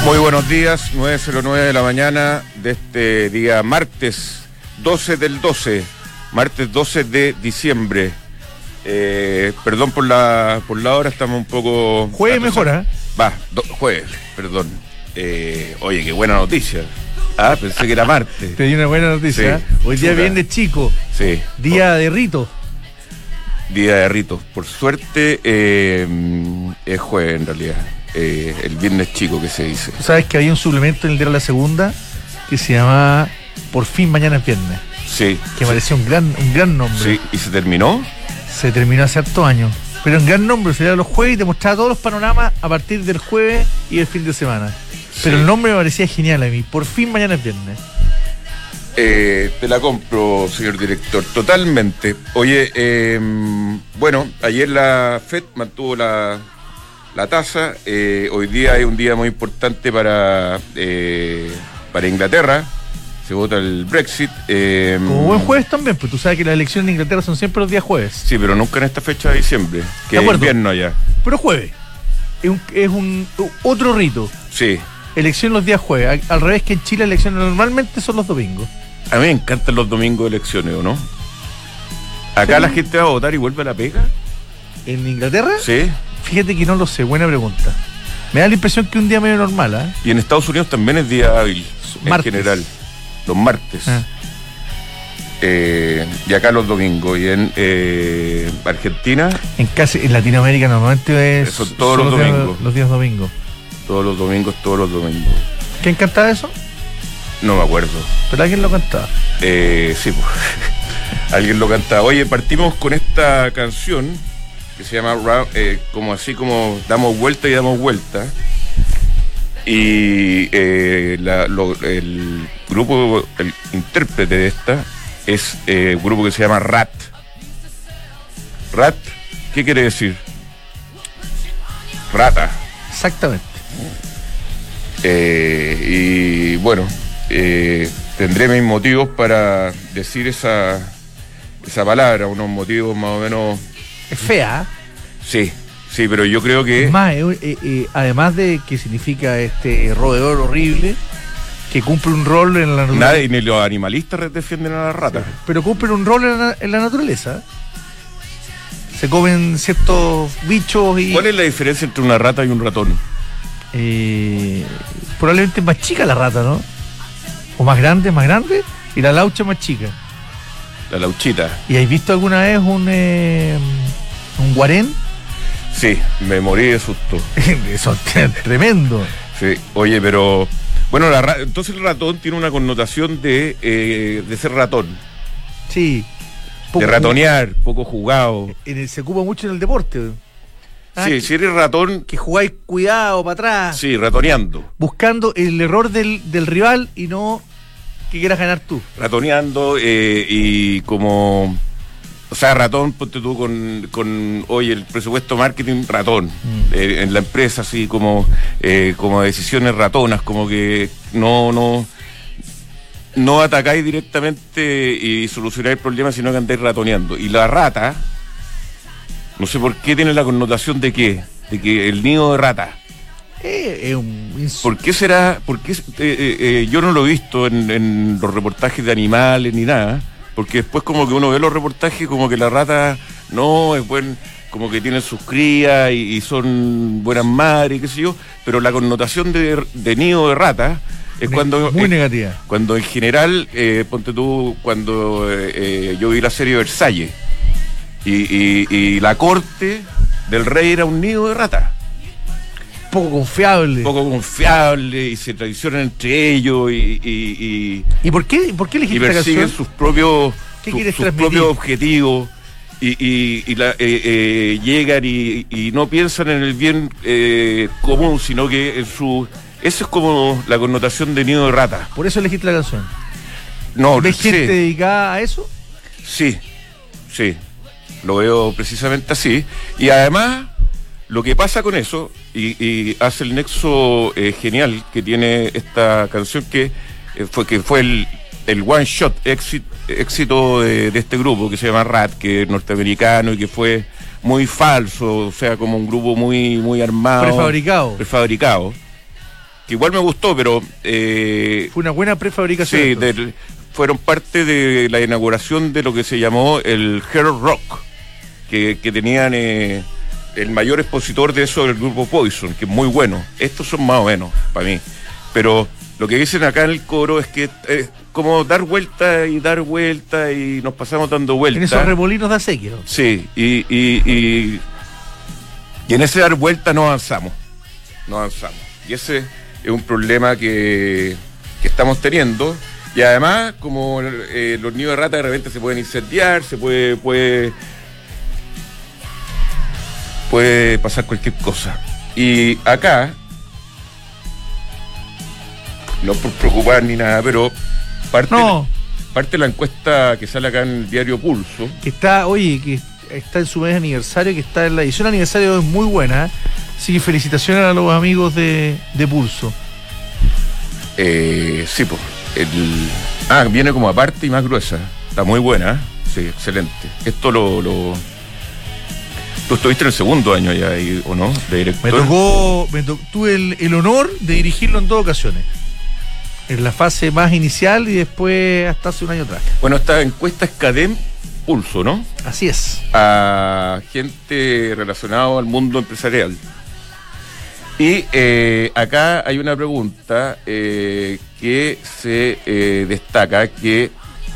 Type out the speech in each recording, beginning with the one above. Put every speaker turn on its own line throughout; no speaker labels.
Muy buenos días, 9:09 de la mañana de este día martes 12 del 12, martes 12 de diciembre. Perdón por la hora, estamos un poco...
Jueves mejora.
Jueves, perdón. Oye, qué buena noticia. Pensé que era martes.
Te di una buena noticia.
Sí,
hoy día viernes chico.
Sí.
Día de rito.
Día de ritos. Por suerte es jueves en realidad. El viernes chico que se dice.
Tú sabes que había un suplemento en el diario La Segunda que se llamaba Por fin mañana es viernes.
Sí.
Que parecía un gran nombre.
Sí, ¿y se terminó?
Se terminó hace hartos años. Pero un gran nombre, se daba los jueves y te mostraba todos los panoramas a partir del jueves y del fin de semana. Sí. Pero el nombre me parecía genial a mí. Por fin mañana es viernes.
Te la compro, señor director, totalmente. Oye, bueno, ayer la FED mantuvo la tasa. Hoy día es un día muy importante para Inglaterra. Se vota el Brexit.
Como buen jueves también, pues tú sabes que las elecciones en Inglaterra son siempre los días jueves.
Sí, pero nunca en esta fecha de diciembre, que es invierno allá.
Pero jueves. Es un otro rito.
Sí.
Elección los días jueves. Al revés que en Chile, elecciones normalmente son los domingos.
A mí me encantan los domingos de elecciones, ¿o no? ¿Acá sí la gente va a votar y vuelve a la pega?
¿En Inglaterra?
Sí.
Fíjate que no lo sé, buena pregunta. Me da la impresión que un día medio normal, ¿eh?
Y en Estados Unidos también es día hábil, martes. En general. Los martes. Y acá los domingos. Y en Argentina.
En Latinoamérica normalmente
son todos los domingos.
Los días domingos.
Todos los domingos.
¿Quién cantaba eso?
No me acuerdo.
¿Pero alguien lo cantaba?
Sí, pues. Alguien lo cantaba. Oye, partimos con esta canción que se llama como damos vuelta y damos vuelta. Y el grupo, el intérprete de esta es un grupo que se llama Ratt. ¿Ratt? ¿Qué quiere decir? Rata.
Exactamente.
Y bueno, tendré mis motivos para decir esa palabra, unos motivos más o menos...
Es fea.
Sí, pero yo creo que...
Más, además de que significa roedor horrible, que cumple un rol en la naturaleza.
Nadie, ni los animalistas defienden a la rata. Sí,
pero cumple un rol en la naturaleza. Se comen ciertos bichos y...
¿Cuál es la diferencia entre una rata y un ratón?
Probablemente más chica la rata, ¿no? O más grande, y la laucha más chica.
La lauchita.
¿Y has visto alguna vez un guarén?
Sí, me morí de susto.
Eso es tremendo.
Sí, oye, pero... Bueno, entonces el ratón tiene una connotación de ser ratón.
Sí.
De ratonear, poco jugado.
Se ocupa mucho en el deporte.
Sí, si eres ratón...
Que jugáis cuidado para atrás.
Sí, ratoneando.
Buscando el error del rival y no que quieras ganar tú.
Ratoneando y como... O sea, ratón, ponte tú con oye, el presupuesto marketing, ratón. En la empresa, así como decisiones ratonas, como que no atacáis directamente y solucionáis el problema, sino que andáis ratoneando. Y la rata, no sé por qué tiene la connotación de que el nido de rata. ¿Por qué será? Yo no lo he visto en los reportajes de animales ni nada. Porque después como que uno ve los reportajes como que la rata no es buen, como que tienen sus crías y son buenas madres, qué sé yo, pero la connotación de nido de rata es cuando...
Muy negativa.
Cuando en general, ponte tú, cuando yo vi la serie Versalles y la corte del rey era un nido de rata.
Poco confiable
y se traicionan entre ellos
¿Y por qué elegiste esta canción?
Y persiguen sus propios objetivos y llegan y no piensan en el bien común, sino que eso es como la connotación de nido de rata.
¿Por eso elegiste la canción?
No,
¿Ves gente dedicada a eso?
Sí, lo veo precisamente así. Y además... Lo que pasa con eso, y hace el nexo genial que tiene esta canción, que fue el one shot éxito de este grupo que se llama Ratt, que es norteamericano y que fue muy falso, o sea, como un grupo muy armado.
Prefabricado.
que igual me gustó, pero...
Fue una buena prefabricación.
Sí, fueron parte de la inauguración de lo que se llamó el Hard Rock, que tenían el mayor expositor de eso del grupo Poison, que es muy bueno. Estos son más o menos, para mí. Pero lo que dicen acá en el coro es que es como dar vuelta y nos pasamos dando vueltas.
En esos remolinos de acequia.
Sí, y en ese dar vuelta no avanzamos. Y ese es un problema que estamos teniendo. Y además, como los nidos de rata de repente se pueden incendiar, se puede pasar cualquier cosa. Y acá, no por preocupar ni nada, pero parte de la encuesta que sale acá en el diario Pulso.
Que está en su mes de aniversario, que está en la edición aniversario, es muy buena. Así que felicitaciones a los amigos de Pulso.
Sí, pues. Viene como aparte y más gruesa. Está muy buena, sí, excelente. Esto ¿Tú estuviste en el segundo año ya ahí, o no? De director.
Tuve el honor de dirigirlo en 2 ocasiones. En la fase más inicial y después hasta hace un año atrás.
Bueno, esta encuesta es Cadem Pulso, ¿no?
Así es.
A gente relacionada al mundo empresarial. Y acá hay una pregunta que se destaca, que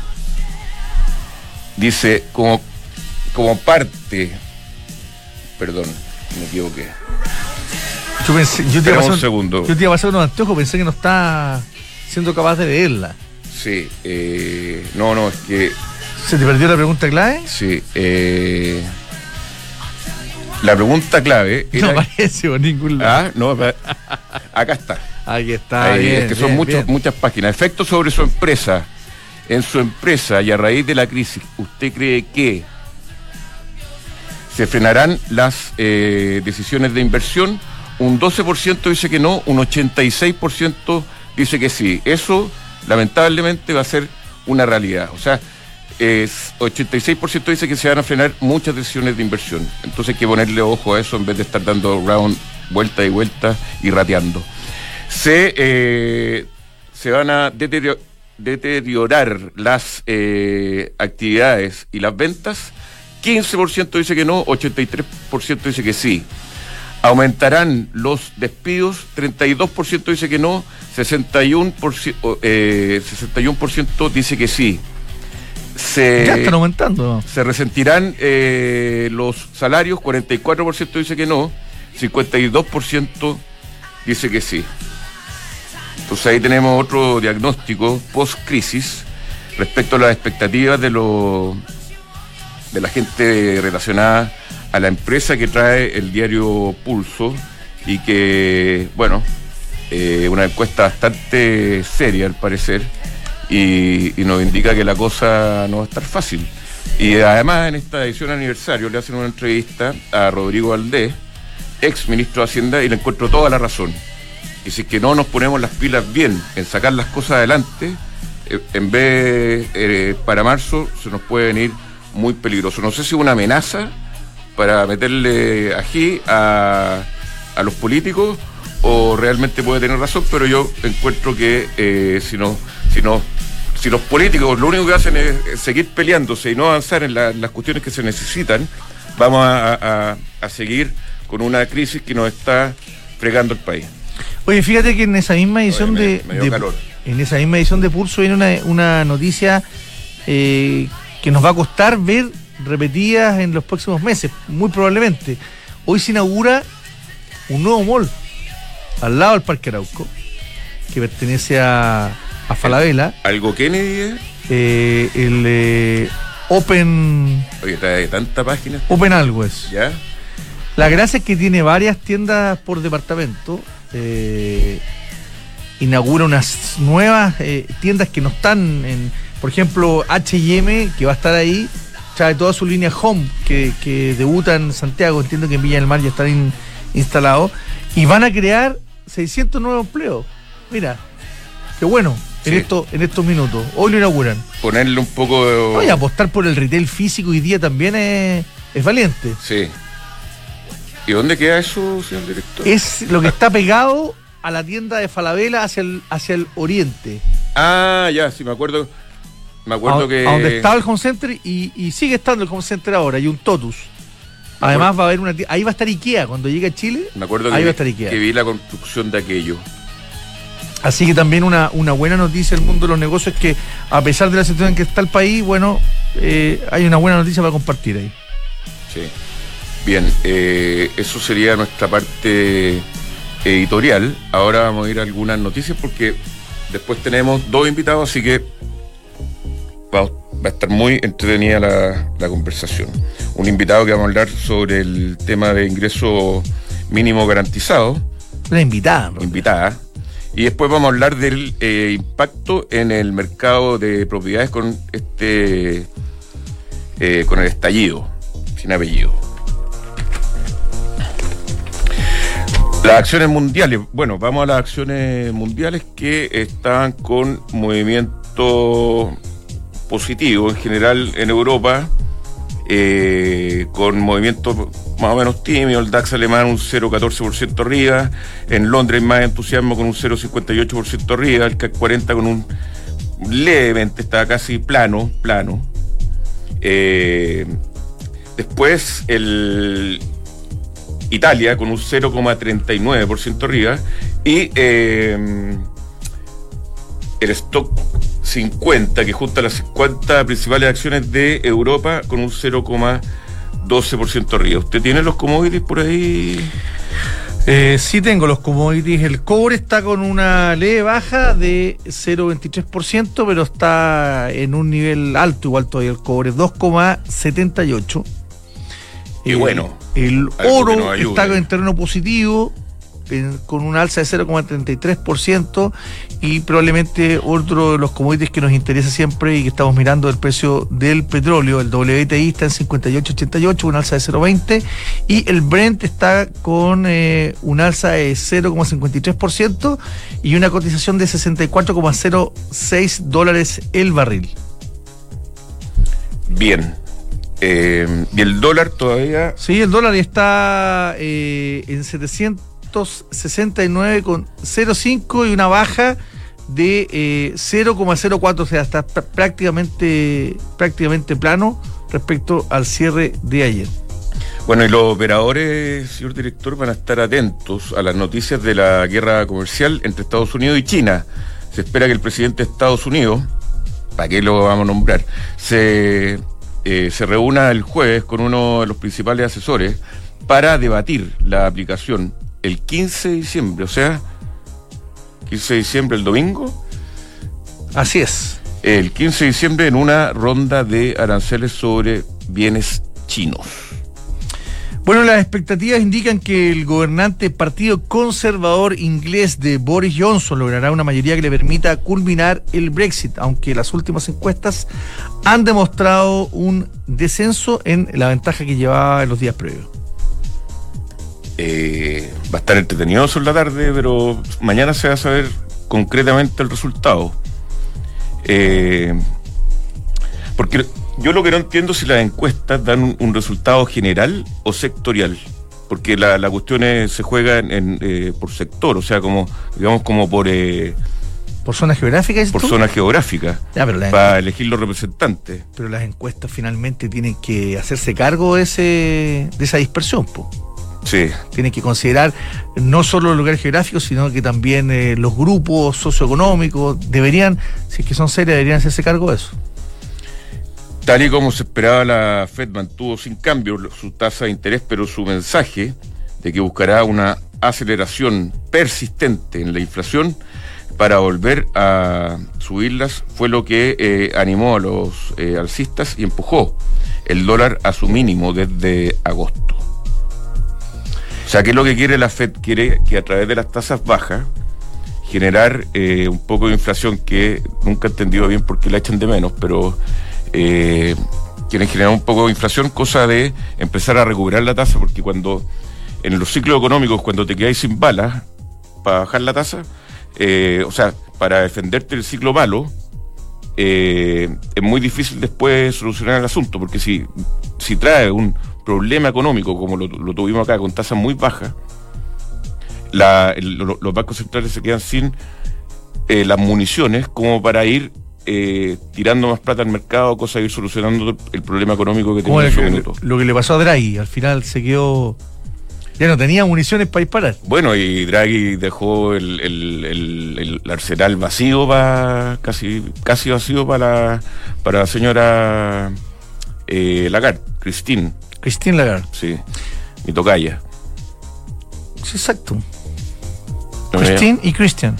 dice como parte, perdón, me equivoqué.
Yo te iba a pasar unos anteojos, pensé que no está siendo capaz de leerla.
Sí, no, es que...
¿Se te perdió la pregunta clave?
Sí, la pregunta clave era...
No aparece por ningún lado.
No, acá está.
Aquí está.
Ahí,
bien,
es que son muchas páginas. Efectos sobre su empresa. En su empresa y a raíz de la crisis, ¿usted cree que se frenarán las decisiones de inversión? Un 12% dice que no, un 86% dice que sí. Eso, lamentablemente, va a ser una realidad. O sea, 86% dice que se van a frenar muchas decisiones de inversión. Entonces hay que ponerle ojo a eso en vez de estar dando vuelta y vuelta y rateando. Se van a deteriorar las actividades y las ventas. 15% dice que no, 83% dice que sí. Aumentarán los despidos, 32% dice que no, 61% dice que sí.
Ya están aumentando.
Se resentirán los salarios, 44% dice que no, 52% dice que sí. Entonces ahí tenemos otro diagnóstico post-crisis respecto a las expectativas de la gente relacionada a la empresa que trae el diario Pulso, y que, bueno, una encuesta bastante seria al parecer, y nos indica que la cosa no va a estar fácil. Y además en esta edición aniversario le hacen una entrevista a Rodrigo Valdés, ex ministro de Hacienda, y le encuentro toda la razón. Y si es que no nos ponemos las pilas bien en sacar las cosas adelante, en vez para marzo se nos puede venir muy peligroso. No sé si es una amenaza para meterle ají a los políticos, o realmente puede tener razón, pero yo encuentro que si los políticos lo único que hacen es seguir peleándose y no avanzar en las cuestiones que se necesitan, vamos a seguir con una crisis que nos está fregando el país.
Oye, fíjate que en esa misma edición en esa misma edición de Pulso viene una noticia que nos va a costar ver repetidas en los próximos meses, muy probablemente. Hoy se inaugura un nuevo mall al lado del Parque Arauco, que pertenece a Falabella.
¿Algo Kennedy?
El Open...
Oye, trae tanta página.
Open algo es.
¿Ya?
La gracia es que tiene varias tiendas por departamento. Inaugura unas nuevas tiendas que no están en... Por ejemplo, H&M, que va a estar ahí, trae toda su línea Home, que debuta en Santiago. Entiendo que en Viña del Mar ya están instalados. Y van a crear 600 nuevos empleos. Mira, qué bueno. Sí. En estos minutos. Hoy lo inauguran.
Ponerle un poco de...
Oye, apostar por el retail físico hoy día también es valiente.
Sí. ¿Y dónde queda eso, señor director?
Es lo que está pegado a la tienda de Falabella hacia el oriente.
Ah, ya, sí, me acuerdo que...
A donde estaba el Home Center y sigue estando el Home Center ahora, y un Totus. Además va a haber ahí va a estar IKEA cuando llegue a Chile.
Me acuerdo
ahí
que,
va a estar IKEA.
Que vi la construcción de aquello.
Así que también una buena noticia del mundo de los negocios es que, a pesar de la situación en que está el país, bueno, hay una buena noticia para compartir ahí.
Sí. Bien, eso sería nuestra parte editorial. Ahora vamos a ir a algunas noticias porque después tenemos 2 invitados, así que va a estar muy entretenida la conversación. Un invitado que vamos a hablar sobre el tema de ingreso mínimo garantizado.
Una invitada.
Invitada. Y después vamos a hablar del impacto en el mercado de propiedades con el estallido, sin apellido. Las acciones mundiales. Bueno, vamos a las acciones mundiales que están con movimiento positivo en general en Europa, con movimiento más o menos tímido. El DAX alemán un 0,14% arriba, en Londres más entusiasmo con un 0,58% arriba, el CAC 40 con un levemente, está casi plano. Después Italia con un 0,39% arriba y el stock 50, que junta las 50 principales acciones de Europa, con un 0,12% arriba. ¿Usted tiene los commodities por ahí?
Sí tengo los commodities. El cobre está con una leve baja de 0,23%, pero está en un nivel alto, igual todavía el cobre, 2,78%.
Y bueno,
el oro está en terreno positivo, con un alza de 0,33%, y probablemente otro de los commodities que nos interesa siempre y que estamos mirando, el precio del petróleo. El WTI está en 58,88, un alza de 0,20, y el Brent está con un alza de 0,53% y una cotización de $64,06 el barril.
Bien. ¿Y el dólar todavía?
Sí, el dólar está en 769,05 y una baja de 0,04, o sea, está prácticamente plano respecto al cierre de ayer.
Bueno, y los operadores, señor director, van a estar atentos a las noticias de la guerra comercial entre Estados Unidos y China. Se espera que el presidente de Estados Unidos, ¿para qué lo vamos a nombrar?, se reúna el jueves con uno de los principales asesores para debatir la aplicación el 15 de diciembre, o sea, 15 de diciembre, el domingo.
Así es.
El 15 de diciembre, en una ronda de aranceles sobre bienes chinos.
Bueno, las expectativas indican que el gobernante Partido Conservador inglés de Boris Johnson logrará una mayoría que le permita culminar el Brexit, aunque las últimas encuestas han demostrado un descenso en la ventaja que llevaba en los días previos.
Va a estar entretenido eso en la tarde, pero mañana se va a saber concretamente el resultado. Porque yo lo que no entiendo es si las encuestas dan un resultado general o sectorial, porque la cuestión se juega por sector, o sea, como por
zona geográfica.
Por zona geográfica, para elegir los representantes.
Pero las encuestas finalmente tienen que hacerse cargo de esa dispersión, po.
Sí.
Tienen que considerar no solo el lugar geográfico, sino que también los grupos socioeconómicos deberían, si es que son serias, deberían hacerse cargo de eso.
Tal y como se esperaba, la Fed mantuvo sin cambio su tasa de interés, pero su mensaje de que buscará una aceleración persistente en la inflación para volver a subirlas fue lo que animó a los alcistas y empujó el dólar a su mínimo desde agosto. O sea, ¿qué es lo que quiere la Fed? Quiere que a través de las tasas bajas generar un poco de inflación, que nunca he entendido bien por qué la echan de menos, pero quieren generar un poco de inflación, cosa de empezar a recuperar la tasa, porque cuando en los ciclos económicos, cuando te quedáis sin balas para bajar la tasa, o sea, para defenderte del ciclo malo, es muy difícil después solucionar el asunto, porque si trae un problema económico como lo tuvimos acá, con tasas muy bajas, los bancos centrales se quedan sin las municiones como para ir tirando más plata al mercado, cosa de ir solucionando el problema económico que tenía en ese minuto.
Lo que le pasó a Draghi, al final se quedó... Ya no tenía municiones para disparar.
Bueno, y Draghi dejó el arsenal vacío, casi vacío para la señora Lagarde, Christine Lagarde. Sí, mi tocaya.
Sí, exacto. Christine y Cristian.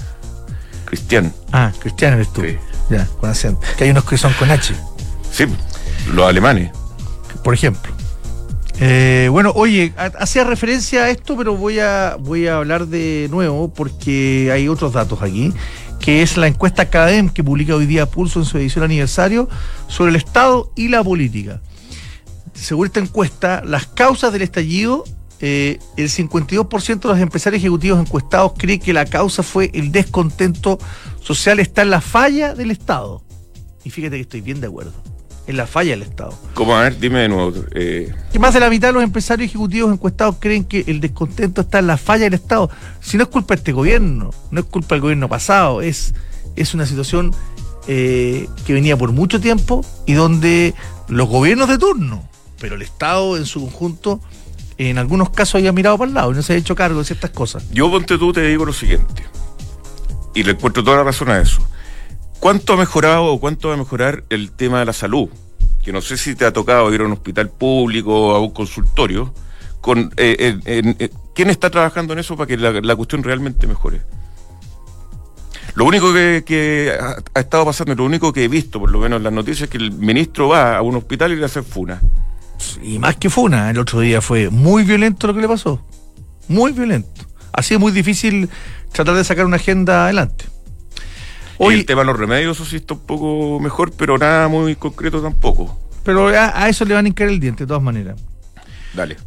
Cristian eres tú. Sí. Ya, con acento. Que hay unos que son con H.
Sí, los alemanes.
Por ejemplo. Bueno, oye, hacía referencia a esto, pero voy a hablar de nuevo porque hay otros datos aquí, que es la encuesta CADEM que publica hoy día Pulso en su edición aniversario sobre el Estado y la política. Según esta encuesta, las causas del estallido, el 52% de los empresarios ejecutivos encuestados cree que la causa fue el descontento social, está en la falla del Estado. Y fíjate que estoy bien de acuerdo. En la falla del Estado.
¿Cómo? A ver, dime de nuevo.
Que más de la mitad de los empresarios ejecutivos encuestados creen que el descontento está en la falla del Estado. Si no es culpa de este gobierno, no es culpa del gobierno pasado, es una situación que venía por mucho tiempo y donde los gobiernos de turno, pero el Estado en su conjunto, en algunos casos había mirado para el lado y no se ha hecho cargo de ciertas cosas.
Yo, ponte tú, te digo lo siguiente, y le encuentro toda la razón a eso. ¿Cuánto ha mejorado o cuánto va a mejorar el tema de la salud? Que no sé si te ha tocado ir a un hospital público o a un consultorio. ¿Quién está trabajando en eso para que la cuestión realmente mejore? Lo único que ha estado pasando, lo único que he visto, por lo menos en las noticias, es que el ministro va a un hospital y le hace funa.
Y más que funa, el otro día fue muy violento lo que le pasó. Muy violento. Ha sido muy difícil tratar de sacar una agenda adelante.
Hoy, el tema de los remedios, eso sí está un poco mejor, pero nada muy concreto tampoco.
Pero a eso le van a hincar el diente, de todas maneras.
Dale.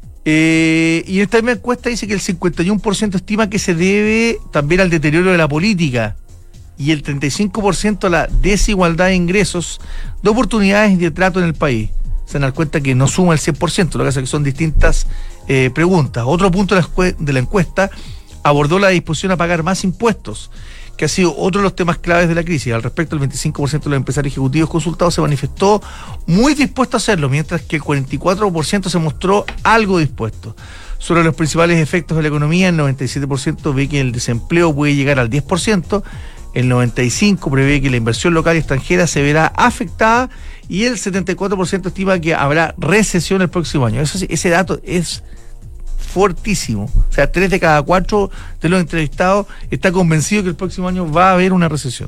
Y esta misma encuesta dice que el 51% estima que se debe también al deterioro de la política y el 35% a la desigualdad de ingresos, de oportunidades y de trato en el país. Se dan cuenta que no suma el 100%, lo que hace que son distintas preguntas. Otro punto de la encuesta abordó la disposición a pagar más impuestos, que ha sido otro de los temas claves de la crisis. Al respecto, el 25% de los empresarios ejecutivos consultados se manifestó muy dispuesto a hacerlo, mientras que el 44% se mostró algo dispuesto. Sobre los principales efectos de la economía, el 97% ve que el desempleo puede llegar al 10%, el 95% prevé que la inversión local y extranjera se verá afectada y el 74% estima que habrá recesión el próximo año. Eso sí, ese dato es fortísimo. O sea, 3 de cada 4 de los entrevistados está convencido que el próximo año va a haber una recesión.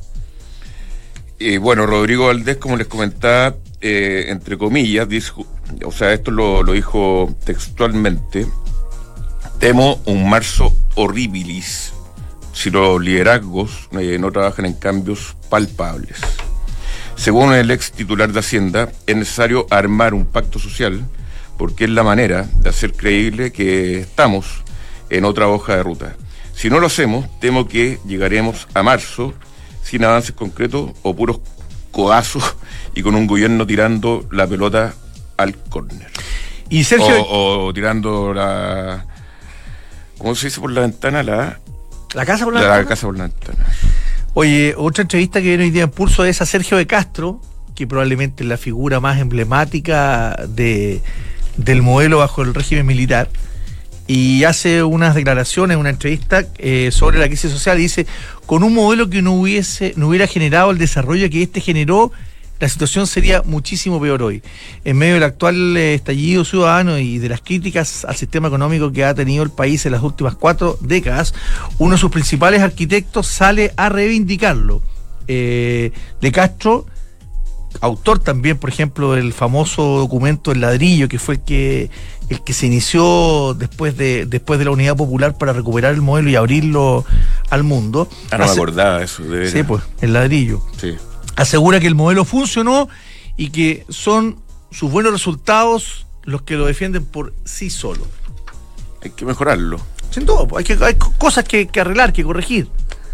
Bueno, Rodrigo Valdés, como les comentaba, entre comillas, dijo, o sea, esto lo dijo textualmente: temo un marzo horribilis si los liderazgos no trabajan en cambios palpables. Según el ex titular de Hacienda, es necesario armar un pacto social porque es la manera de hacer creíble que estamos en otra hoja de ruta. Si no lo hacemos, temo que llegaremos a marzo sin avances concretos o puros codazos y con un gobierno tirando la pelota al córner.
Y Sergio...
O tirando la... ¿Cómo se dice por la ventana? ¿La
casa por la ventana?
La casa por la ventana.
Oye, otra entrevista que viene hoy día en Pulso es a Sergio de Castro, que probablemente es la figura más emblemática del modelo bajo el régimen militar, y hace unas declaraciones, una entrevista sobre la crisis social, y dice: con un modelo que no hubiera generado el desarrollo que este generó, la situación sería muchísimo peor hoy. En medio del actual estallido ciudadano y de las críticas al sistema económico que ha tenido el país en las últimas 4 décadas, uno de sus principales arquitectos sale a reivindicarlo. De Castro, autor también, por ejemplo, del famoso documento El Ladrillo, que fue el que se inició después de la Unidad Popular para recuperar el modelo y abrirlo al mundo.
No me acordaba eso, de
sí, pues, El Ladrillo.
Sí.
Asegura que el modelo funcionó y que son sus buenos resultados los que lo defienden por sí solo.
Hay que mejorarlo.
Sin duda, hay cosas que arreglar, que corregir.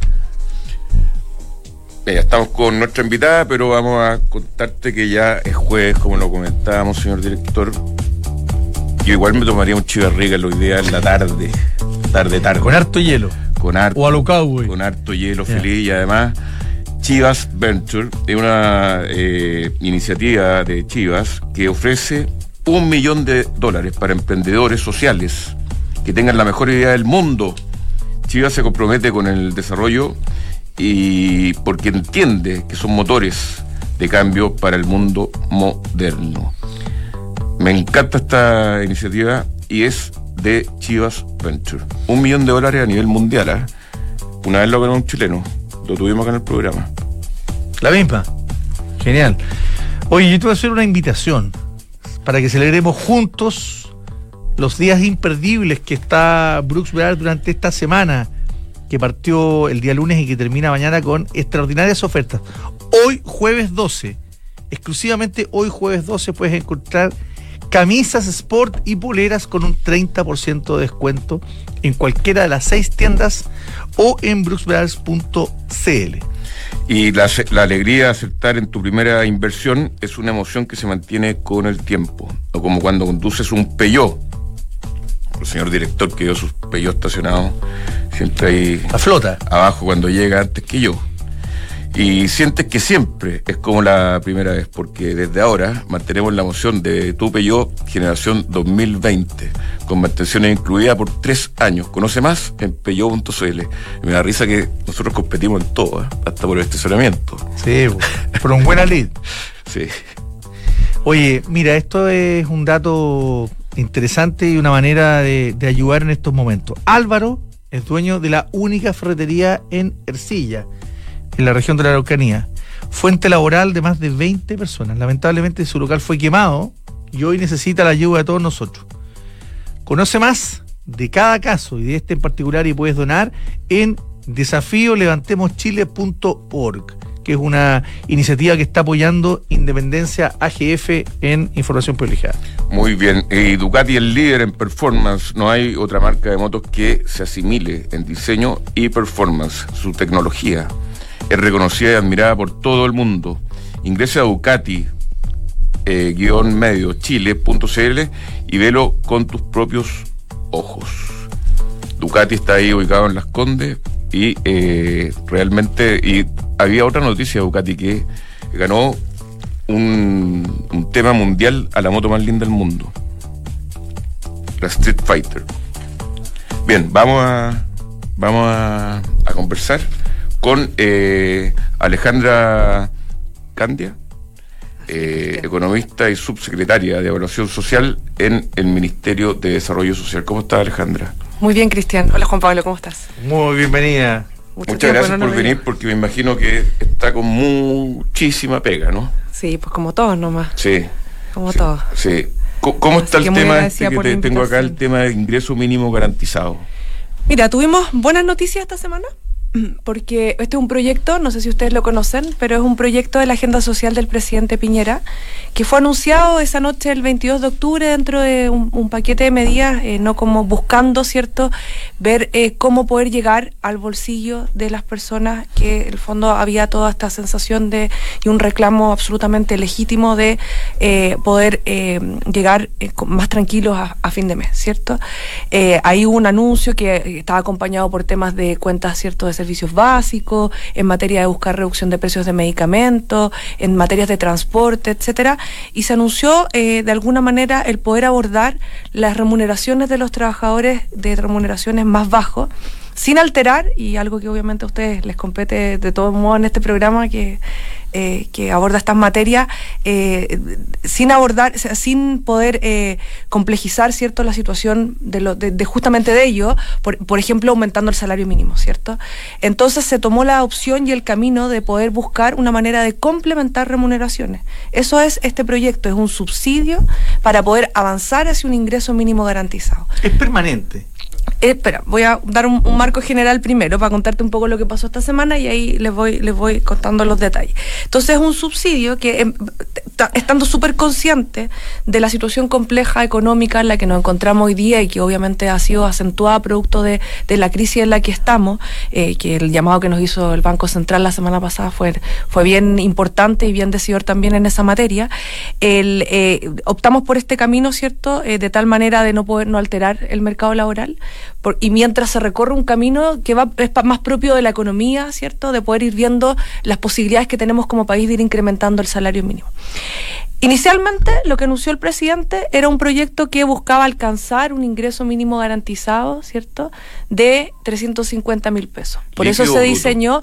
Ya estamos con nuestra invitada, pero vamos a contarte que ya es jueves, como lo comentábamos, señor director. Yo igual me tomaría un chivarriga, lo ideal en la tarde. tarde.
Con harto hielo. O a lo cowboy.
Con harto hielo, feliz, y además Chivas Venture es una iniciativa de Chivas que ofrece $1 millón para emprendedores sociales que tengan la mejor idea del mundo. Chivas se compromete con el desarrollo y porque entiende que son motores de cambio para el mundo moderno. Me encanta esta iniciativa y es de Chivas Venture. $1 millón a nivel mundial, ¿eh? Una vez lo ganó un chileno, lo tuvimos acá en el programa.
La misma. Genial. Oye, yo te voy a hacer una invitación para que celebremos juntos los días imperdibles que está Brooks Brothers durante esta semana, que partió el día lunes y que termina mañana con extraordinarias ofertas. Hoy, jueves 12, exclusivamente hoy, jueves 12, puedes encontrar camisas sport y poleras con un 30% de descuento en cualquiera de las 6 tiendas o en brooksbrothers.cl.
Y la alegría de acertar en tu primera inversión es una emoción que se mantiene con el tiempo, o como cuando conduces un Peugeot. El señor director que vio sus Peugeot estacionados siempre ahí
a flota
abajo cuando llega antes que yo. Y sientes que siempre es como la primera vez, porque desde ahora mantenemos la emoción de tu Peugeot generación 2020, con mantenciones incluidas por 3 años. Conoce más en peugeot.cl. Me da risa que nosotros competimos en todo, hasta por el estacionamiento.
Sí, por un buen lead.
Sí.
Oye, mira, esto es un dato interesante y una manera de ayudar en estos momentos. Álvaro es dueño de la única ferretería en Ercilla, en la región de la Araucanía. Fuente laboral de más de 20 personas. Lamentablemente su local fue quemado y hoy necesita la ayuda de todos nosotros. Conoce más de cada caso y de este en particular y puedes donar en desafiolevantemoschile.org, que es una iniciativa que está apoyando Independencia AGF en información privilegiada.
Muy bien. Ducati es líder en performance. No hay otra marca de motos que se asimile en diseño y performance. Su tecnología es reconocida y admirada por todo el mundo. Ingresa a Ducati-Chile.cl y velo con tus propios ojos. Ducati está ahí ubicado en Las Condes y realmente... Y había otra noticia de Ducati que ganó un tema mundial a la moto más linda del mundo, la Street Fighter. Bien, vamos a conversar con Alejandra Candia, economista y subsecretaria de Evaluación Social en el Ministerio de Desarrollo Social. ¿Cómo estás, Alejandra?
Muy bien, Cristian. Hola, Juan Pablo, ¿cómo estás?
Muy bienvenida.
Muchas gracias por venir, porque me imagino que está con muchísima pega, ¿no?
Sí, pues como todos nomás.
Sí.
Como todos.
Sí. ¿Cómo está el tema que tengo acá, el tema de ingreso mínimo garantizado?
Mira, tuvimos buenas noticias esta semana, porque este es un proyecto, no sé si ustedes lo conocen, pero es un proyecto de la agenda social del presidente Piñera, que fue anunciado esa noche el 22 de octubre dentro de un paquete de medidas, no como buscando, ¿cierto?, ver cómo poder llegar al bolsillo de las personas, que en el fondo había toda esta sensación y un reclamo absolutamente legítimo de poder llegar más tranquilos a fin de mes, ¿cierto? Hay un anuncio que estaba acompañado por temas de cuentas, ¿cierto?, de servicios básicos, en materia de buscar reducción de precios de medicamentos, en materias de transporte, etcétera, y se anunció de alguna manera el poder abordar las remuneraciones de los trabajadores de remuneraciones más bajos, sin alterar, y algo que obviamente a ustedes les compete de todos modos en este programa que aborda estas materias, sin abordar, o sea, sin poder complejizar, ¿cierto?, la situación de justamente de ello, por ejemplo, aumentando el salario mínimo, ¿cierto? Entonces se tomó la opción y el camino de poder buscar una manera de complementar remuneraciones. Eso es este proyecto, es un subsidio para poder avanzar hacia un ingreso mínimo garantizado.
¿Es permanente?
Espera, voy a dar un marco general primero para contarte un poco lo que pasó esta semana y ahí les voy contando los detalles. Entonces es un subsidio que, estando súper consciente de la situación compleja económica en la que nos encontramos hoy día y que obviamente ha sido acentuada producto de la crisis en la que estamos, que el llamado que nos hizo el Banco Central la semana pasada fue bien importante y bien decidor también en esa materia, optamos por este camino, ¿cierto?, de tal manera de no alterar el mercado laboral. y mientras se recorre un camino que es más propio de la economía, ¿cierto? De poder ir viendo las posibilidades que tenemos como país de ir incrementando el salario mínimo. Inicialmente, lo que anunció el presidente era un proyecto que buscaba alcanzar un ingreso mínimo garantizado, ¿cierto?, de 350.000 pesos. Por eso se diseñó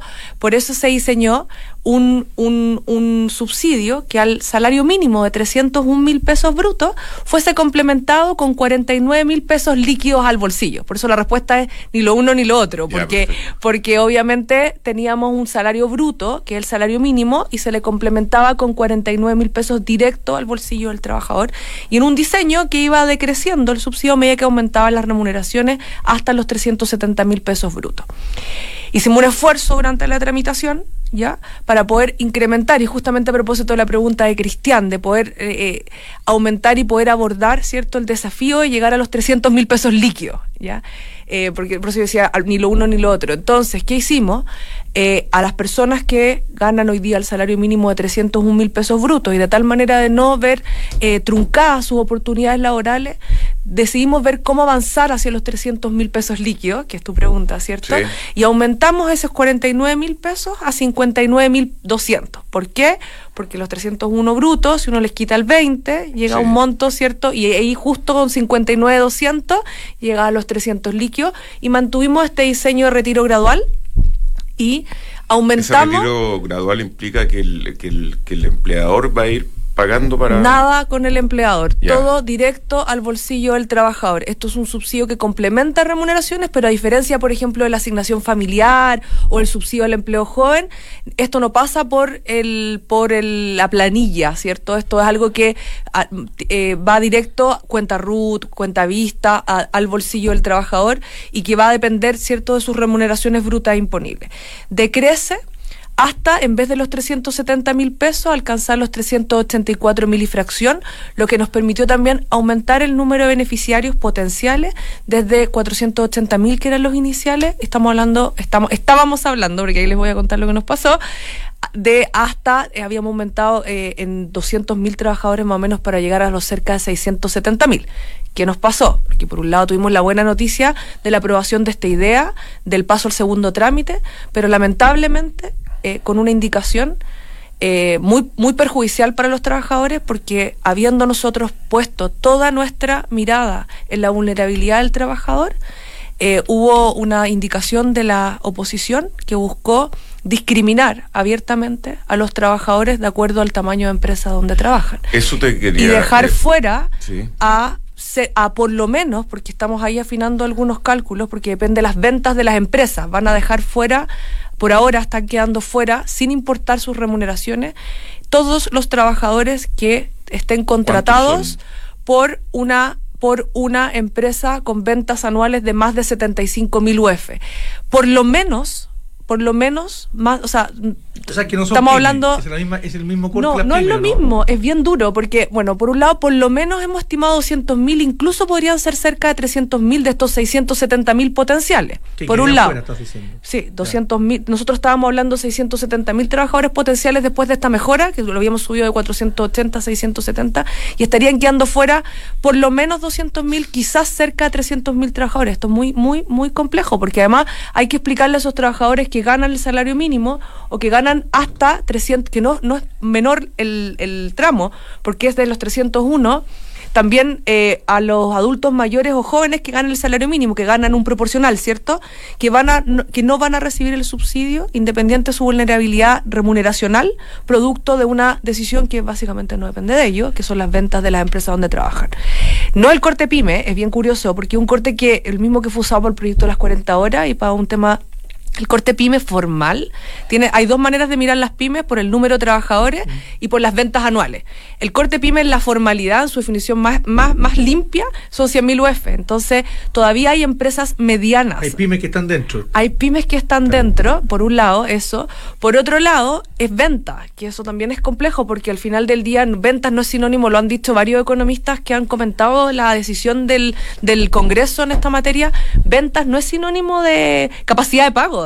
un subsidio que al salario mínimo de 301.000 pesos brutos fuese complementado con 49.000 pesos líquidos al bolsillo. Por eso la respuesta es ni lo uno ni lo otro, porque obviamente teníamos un salario bruto, que es el salario mínimo, y se le complementaba con 49.000 pesos directo al bolsillo del trabajador, y en un diseño que iba decreciendo el subsidio a medida que aumentaban las remuneraciones hasta los 370.000 pesos brutos. Hicimos un esfuerzo durante la tramitación, ¿ya?, para poder incrementar, y justamente a propósito de la pregunta de Cristian, de poder aumentar y poder abordar, ¿cierto?, el desafío de llegar a los 300.000 pesos líquidos, ¿ya? Porque por eso yo decía ni lo uno ni lo otro. Entonces, ¿qué hicimos? A las personas que ganan hoy día el salario mínimo de 301.000 pesos brutos, y de tal manera de no ver truncadas sus oportunidades laborales, decidimos ver cómo avanzar hacia los 300.000 pesos líquidos, que es tu pregunta, ¿cierto? Sí. Y aumentamos esos 49.000 pesos a 59.200. ¿Por qué? Porque los 301 brutos, si uno les quita el 20, llega a un monto, ¿cierto? Y ahí justo con 59.200 llega a los 300 líquidos, y mantuvimos este diseño de retiro gradual y aumentamos.
¿Ese retiro gradual implica que el empleador va a ir pagando para...?
Nada con el empleador, todo directo al bolsillo del trabajador. Esto es un subsidio que complementa remuneraciones, pero a diferencia, por ejemplo, de la asignación familiar o el subsidio al empleo joven, esto no pasa por la planilla, ¿cierto? Esto es algo que va directo, cuenta RUT, cuenta vista, al bolsillo del trabajador, y que va a depender, ¿cierto?, de sus remuneraciones brutas imponibles. Decrece hasta, en vez de los 370.000 pesos, alcanzar los 384.000 y fracción, lo que nos permitió también aumentar el número de beneficiarios potenciales desde 480.000, que eran los iniciales, estábamos hablando, porque ahí les voy a contar lo que nos pasó, de hasta, habíamos aumentado en 200.000 trabajadores más o menos para llegar a los cerca de 670.000. ¿Qué nos pasó? Porque por un lado tuvimos la buena noticia de la aprobación de esta idea, del paso al segundo trámite, pero lamentablemente con una indicación muy perjudicial para los trabajadores, porque habiendo nosotros puesto toda nuestra mirada en la vulnerabilidad del trabajador, hubo una indicación de la oposición que buscó discriminar abiertamente a los trabajadores de acuerdo al tamaño de empresa donde trabajan.
Eso te quería...
Y dejar fuera a por lo menos, porque estamos ahí afinando algunos cálculos, porque depende de las ventas de las empresas, van a dejar fuera, por ahora están quedando fuera, sin importar sus remuneraciones, todos los trabajadores que estén contratados por una empresa con ventas anuales de más de 75.000 UF. Por lo menos más, o sea que no son estamos pymes, hablando
es el mismo corte.
No es lo mismo, es bien duro, porque bueno, por un lado, por lo menos hemos estimado 200.000, incluso podrían ser cerca de 300.000 de estos 670.000 potenciales. Por un lado, sí, 200.000. Nosotros estábamos hablando de 670.000 trabajadores potenciales después de esta mejora, que lo habíamos subido de 480 a 670, y estarían quedando fuera por lo menos 200.000, quizás cerca de 300.000 trabajadores. Esto es muy complejo, porque además hay que explicarle a esos trabajadores que ganan el salario mínimo o que ganan hasta 300, que no es menor el tramo, porque es de los 301, también a los adultos mayores o jóvenes que ganan el salario mínimo, que ganan un proporcional, ¿cierto?, que no van a recibir el subsidio independiente de su vulnerabilidad remuneracional, producto de una decisión que básicamente no depende de ellos, que son las ventas de las empresas donde trabajan. No el corte PYME, es bien curioso, porque un corte que el mismo que fue usado por el proyecto de las 40 horas y para un tema... El corte PYME formal, hay dos maneras de mirar las pymes, por el número de trabajadores y por las ventas anuales. El corte PYME en la formalidad, en su definición más limpia, son 100.000 UF. Entonces, todavía hay empresas medianas.
Hay pymes que están dentro.
Hay pymes que están dentro, por un lado, eso. Por otro lado, es venta, que eso también es complejo, porque al final del día, ventas no es sinónimo, lo han dicho varios economistas que han comentado la decisión del Congreso en esta materia, ventas no es sinónimo de capacidad de pago.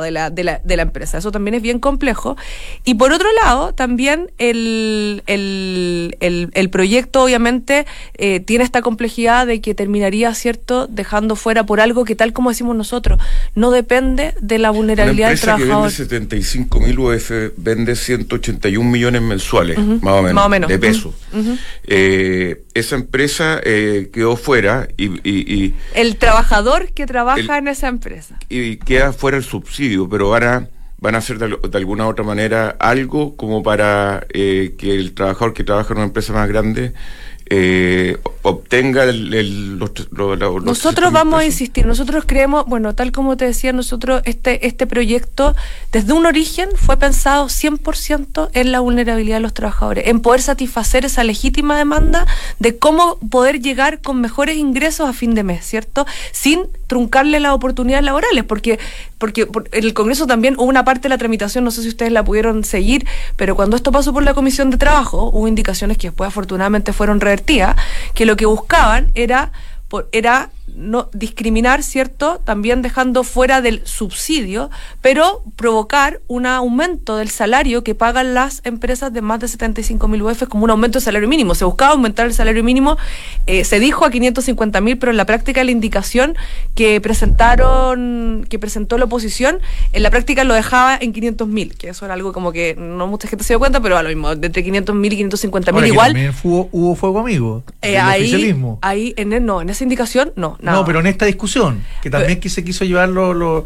de la empresa. Eso también es bien complejo. Y por otro lado, también el proyecto obviamente tiene esta complejidad de que terminaría, ¿cierto?, dejando fuera por algo que, tal como decimos nosotros, no depende de la vulnerabilidad del trabajador.
Una empresa que vende 75.000 UF vende 181 millones mensuales, más o menos, de pesos. Esa empresa quedó fuera y
el trabajador que trabaja en esa empresa.
Y queda fuera el subsidio, pero van a hacer de alguna u otra manera algo como para que el trabajador que trabaja en una empresa más grande obtenga los
nosotros vamos a insistir, nosotros creemos, bueno, tal como te decía, nosotros este proyecto desde un origen fue pensado 100% en la vulnerabilidad de los trabajadores, en poder satisfacer esa legítima demanda de cómo poder llegar con mejores ingresos a fin de mes, ¿cierto? Sin truncarle las oportunidades laborales, porque en el Congreso también hubo una parte de la tramitación, no sé si ustedes la pudieron seguir, pero cuando esto pasó por la Comisión de Trabajo, hubo indicaciones que después afortunadamente fueron revertidas, que lo que buscaban era no discriminar, ¿cierto?, también dejando fuera del subsidio, pero provocar un aumento del salario que pagan las empresas de más de 75.000 UF como un aumento del salario mínimo. Se buscaba aumentar el salario mínimo, se dijo a 550.000, pero en la práctica la indicación que presentó la oposición, en la práctica lo dejaba en 500.000, que eso era algo como que no mucha gente se dio cuenta, pero a lo mismo, entre 500.000 y 550.000 igual.
También hubo fuego amigo, el oficialismo.
En esa indicación, no. Nada.
No, pero en esta discusión, que también se quiso llevar los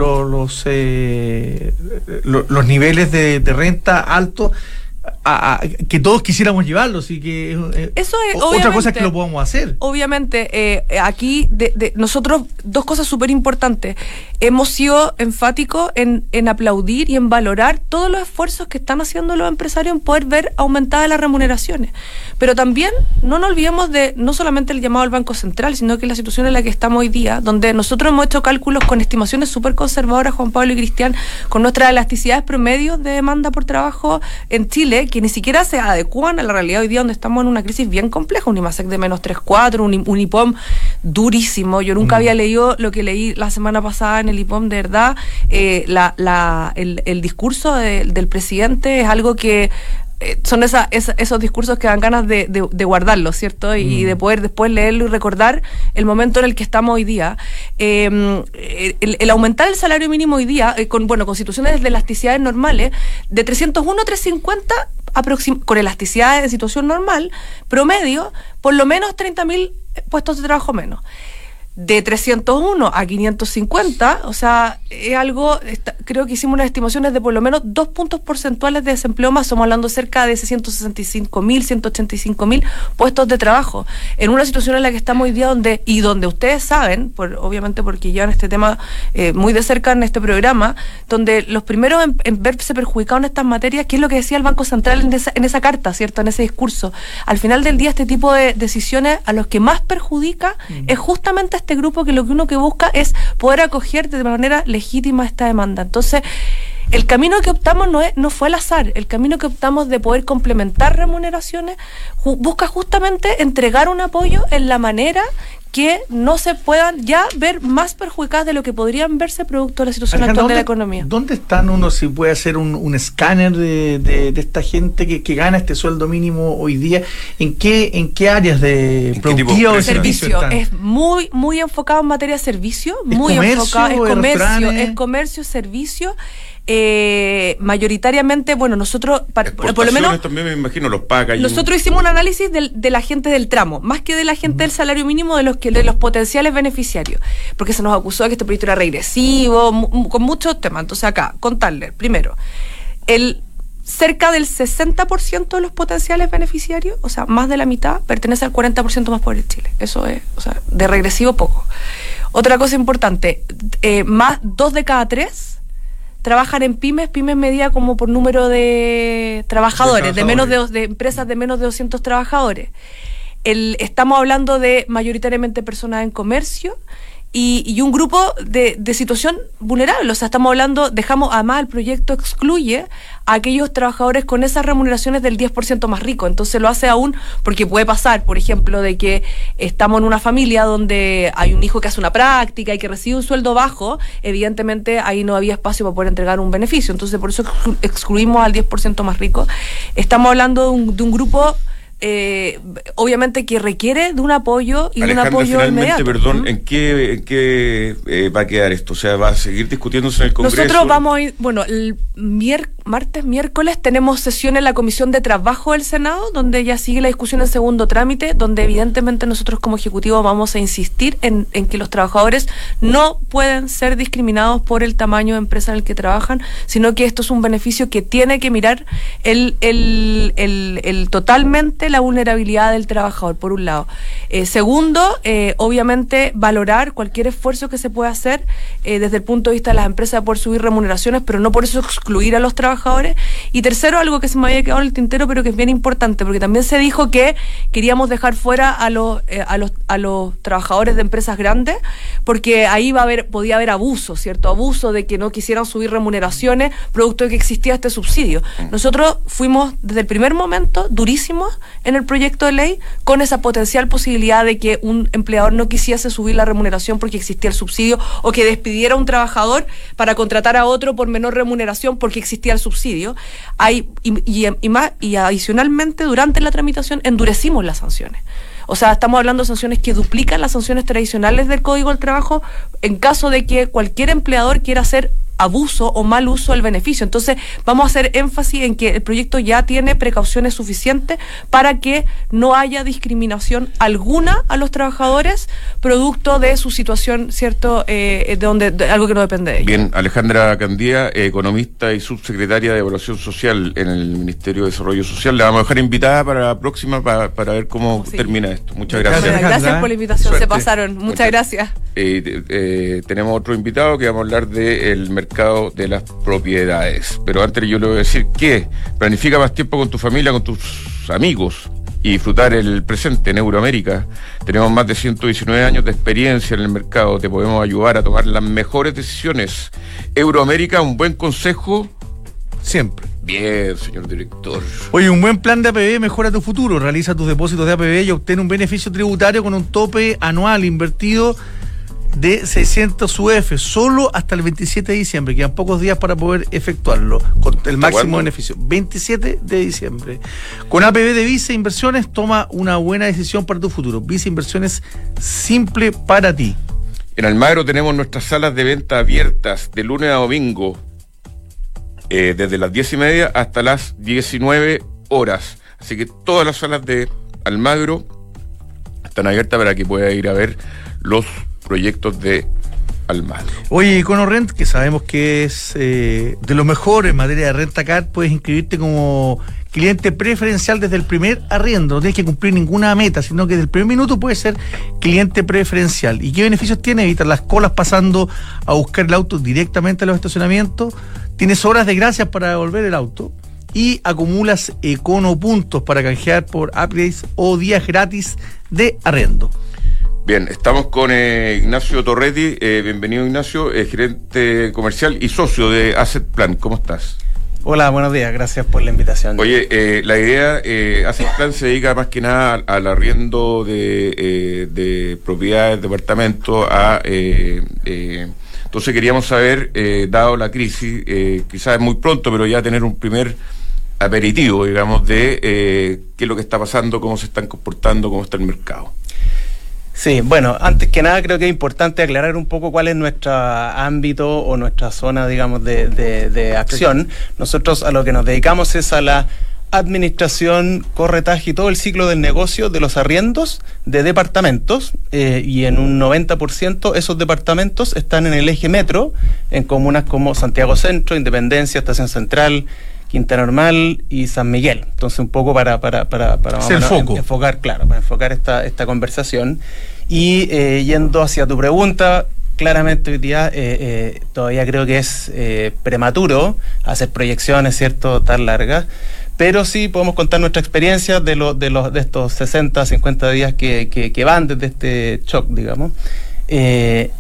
niveles de renta altos que todos quisiéramos llevarlos, y que
eso es,
otra cosa es que lo podamos hacer.
Obviamente, aquí nosotros, dos cosas súper importantes. Hemos sido enfáticos en aplaudir y en valorar todos los esfuerzos que están haciendo los empresarios en poder ver aumentadas las remuneraciones. Pero también no nos olvidemos de no solamente el llamado al Banco Central, sino que la situación en la que estamos hoy día, donde nosotros hemos hecho cálculos con estimaciones súper conservadoras, Juan Pablo y Cristian, con nuestras elasticidades promedios de demanda por trabajo en Chile, que ni siquiera se adecuan a la realidad hoy día, donde estamos en una crisis bien compleja, un IMASEC de menos 3,4, un IPOM durísimo. Yo nunca había leído lo que leí la semana pasada en el IPOM, de verdad. El discurso del presidente es algo que son esos discursos que dan ganas de guardarlos, ¿cierto? Y de poder después leerlo y recordar el momento en el que estamos hoy día. El aumentar el salario mínimo hoy día, con situaciones de elasticidades normales, de 301 a 350, con elasticidades de situación normal, promedio, por lo menos 30.000 puestos de trabajo menos. De 301 a 550, o sea, es algo, creo que hicimos unas estimaciones de por lo menos 2 puntos porcentuales de desempleo más. Estamos hablando cerca de 165.000, 185.000 puestos de trabajo, en una situación en la que estamos hoy día, donde ustedes saben, obviamente porque llevan este tema muy de cerca en este programa, donde los primeros en verse perjudicados en estas materias, que es lo que decía el Banco Central en esa carta, ¿cierto?, en ese discurso. Al final del día, este tipo de decisiones a los que más perjudica es justamente este grupo, que lo que busca es poder acoger de manera legítima esta demanda. Entonces, el camino que optamos no fue al azar. El camino que optamos de poder complementar remuneraciones busca justamente entregar un apoyo en la manera que no se puedan ya ver más perjudicadas de lo que podrían verse producto de la situación actual de la economía.
¿Dónde están uno, si puede hacer un escáner de esta gente que gana este sueldo mínimo hoy día? ¿En qué áreas de productivo
de servicio están? Es muy, muy enfocado en materia de servicio, muy enfocado, es comercio, servicio. Mayoritariamente, nosotros por lo menos
también me imagino los paga.
Nosotros hicimos un análisis de la gente del tramo, más que de la gente del salario mínimo, de los potenciales beneficiarios, porque se nos acusó de que este proyecto era regresivo, con muchos temas. Entonces acá, contarles, primero, cerca del 60% de los potenciales beneficiarios, o sea, más de la mitad, pertenece al 40% más pobre de Chile. Eso es, o sea, de regresivo poco. Otra cosa importante, más 2 de cada 3 trabajan en pymes medida como por número de trabajadores, de empresas de menos de 200 trabajadores. Estamos hablando de mayoritariamente personas en comercio y un grupo de situación vulnerable. O sea, estamos hablando, además el proyecto excluye a aquellos trabajadores con esas remuneraciones del 10% más rico. Entonces lo hace aún, porque puede pasar, por ejemplo, de que estamos en una familia donde hay un hijo que hace una práctica y que recibe un sueldo bajo, evidentemente ahí no había espacio para poder entregar un beneficio. Entonces por eso excluimos al 10% más rico. Estamos hablando de un grupo obviamente que requiere de un apoyo y
Alejandra,
de un apoyo
finalmente,
inmediato.
perdón, ¿en qué va a quedar esto? O sea, ¿va a seguir discutiéndose en el Congreso?
Nosotros vamos a ir, el martes, miércoles tenemos sesión en la Comisión de Trabajo del Senado, donde ya sigue la discusión en segundo trámite, donde evidentemente nosotros como Ejecutivo vamos a insistir en que los trabajadores no pueden ser discriminados por el tamaño de empresa en el que trabajan, sino que esto es un beneficio que tiene que mirar totalmente la vulnerabilidad del trabajador, por un lado. Segundo, obviamente valorar cualquier esfuerzo que se pueda hacer desde el punto de vista de las empresas por subir remuneraciones, pero no por eso excluir a los trabajadores. Y tercero, algo que se me había quedado en el tintero, pero que es bien importante, porque también se dijo que queríamos dejar fuera a los trabajadores de empresas grandes, porque ahí podía haber abuso, ¿cierto? Abuso de que no quisieran subir remuneraciones producto de que existía este subsidio. Nosotros fuimos desde el primer momento durísimos en el proyecto de ley con esa potencial posibilidad de que un empleador no quisiese subir la remuneración porque existía el subsidio, o que despidiera a un trabajador para contratar a otro por menor remuneración porque existía el subsidio. Y adicionalmente, durante la tramitación endurecimos las sanciones. O sea, estamos hablando de sanciones que duplican las sanciones tradicionales del Código del Trabajo en caso de que cualquier empleador quiera hacer abuso o mal uso del beneficio. Entonces vamos a hacer énfasis en que el proyecto ya tiene precauciones suficientes para que no haya discriminación alguna a los trabajadores producto de su situación, ¿cierto? De algo que no depende de ellos.
Bien, Alejandra Candía, economista y subsecretaria de Evaluación Social en el Ministerio de Desarrollo Social. La vamos a dejar invitada para la próxima para ver cómo termina esto. Muchas gracias.
Gracias por la invitación.
Suerte.
Se pasaron. Muchas gracias.
Tenemos otro invitado que vamos a hablar del mercado de las propiedades. Pero antes yo le voy a decir que planifica más tiempo con tu familia, con tus amigos y disfrutar el presente en Euroamérica. Tenemos más de 119 años de experiencia en el mercado. Te podemos ayudar a tomar las mejores decisiones. Euroamérica, un buen consejo
siempre.
Bien, señor director.
Oye, un buen plan de APB mejora tu futuro. Realiza tus depósitos de APB y obtén un beneficio tributario con un tope anual invertido de 600 UF, solo hasta el 27 de diciembre. Quedan pocos días para poder efectuarlo, con el máximo beneficio. 27 de diciembre. Con APB de Visa Inversiones, toma una buena decisión para tu futuro. Visa Inversiones, simple para ti.
En Almagro tenemos nuestras salas de venta abiertas de lunes a domingo, desde las 10:30 hasta las 19 horas. Así que todas las salas de Almagro están abiertas para que pueda ir a ver los proyectos de Almagro.
Oye, EconoRent, que sabemos que es de lo mejor en materia de renta-car, puedes inscribirte como cliente preferencial desde el primer arriendo. No tienes que cumplir ninguna meta, sino que desde el primer minuto puedes ser cliente preferencial. ¿Y qué beneficios tiene? Evitar las colas pasando a buscar el auto directamente a los estacionamientos. Tienes horas de gracias para devolver el auto. Y acumulas econopuntos para canjear por upgrades o días gratis de arriendo.
Bien, estamos con Ignacio Torretti. Bienvenido, Ignacio, gerente comercial y socio de Asset Plan. ¿Cómo estás?
Hola, buenos días, gracias por la invitación.
Oye, la idea, Asset Plan se dedica más que nada al arriendo de propiedades, departamentos, entonces queríamos saber, dado la crisis, quizás es muy pronto, pero ya tener un primer aperitivo, digamos, de qué es lo que está pasando, cómo se están comportando, cómo está el mercado.
Sí, bueno, antes que nada creo que es importante aclarar un poco cuál es nuestro ámbito o nuestra zona, digamos, de acción. Nosotros a lo que nos dedicamos es a la administración, corretaje y todo el ciclo del negocio de los arriendos de departamentos, y en un 90% esos departamentos están en el eje metro, en comunas como Santiago Centro, Independencia, Estación Central, Quinta Normal y San Miguel. Entonces un poco para enfocar esta conversación. Y yendo hacia tu pregunta, claramente hoy día todavía creo que es prematuro hacer proyecciones, ¿cierto?, tan largas, pero sí podemos contar nuestra experiencia de estos 60, 50 días que van desde este shock, digamos.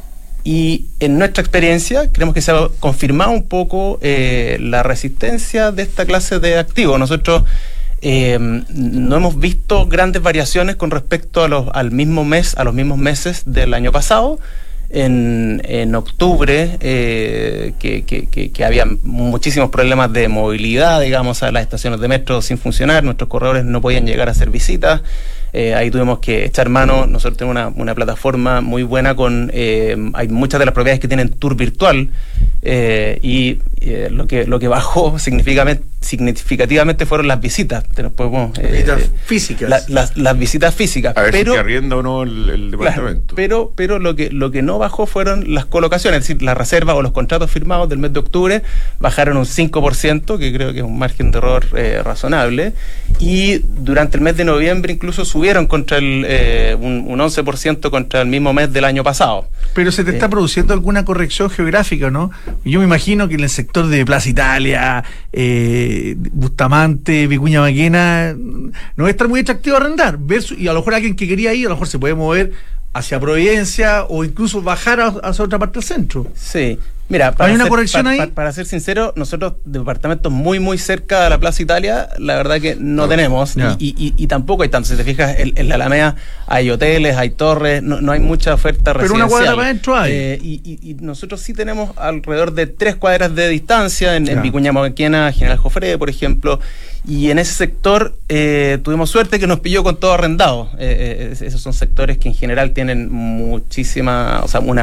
Y en nuestra experiencia creemos que se ha confirmado un poco la resistencia de esta clase de activos. Nosotros no hemos visto grandes variaciones con respecto a los mismos meses del año pasado. En octubre, que había muchísimos problemas de movilidad, digamos, a las estaciones de metro sin funcionar, nuestros corredores no podían llegar a hacer visitas. Ahí tuvimos que echar mano. Nosotros tenemos una plataforma muy buena hay muchas de las propiedades que tienen tour virtual, y lo que bajó significativamente fueron las visitas.
Visitas físicas.
Las visitas físicas.
A ver si te arrienda o no el departamento.
Claro, pero lo que no bajó fueron las colocaciones, es decir, las reservas o los contratos firmados del mes de octubre bajaron un 5%, que creo que es un margen de error razonable, y durante el mes de noviembre incluso subieron contra un 11% contra el mismo mes del año pasado.
Pero se te está produciendo alguna corrección geográfica, ¿no? Yo me imagino que en el sector de Plaza Italia, Bustamante, Vicuña Maquena, no va a estar muy atractivo arrendar, y a lo mejor alguien que quería ir, a lo mejor se puede mover hacia Providencia o incluso bajar hacia otra parte del centro.
Sí. Mira,
¿hay una corrección ahí?
Para ser sincero, nosotros departamentos muy muy cerca de la Plaza Italia, la verdad que no tenemos, y tampoco hay tanto. Si te fijas, en la Alameda hay hoteles, hay torres, no hay mucha oferta residencial.
Pero una cuadra para adentro hay.
Y nosotros sí tenemos alrededor de 3 cuadras de distancia en Vicuña Maquena, General Jofrede, por ejemplo. Y en ese sector tuvimos suerte que nos pilló con todo arrendado. Esos son sectores que en general tienen muchísima, o sea, un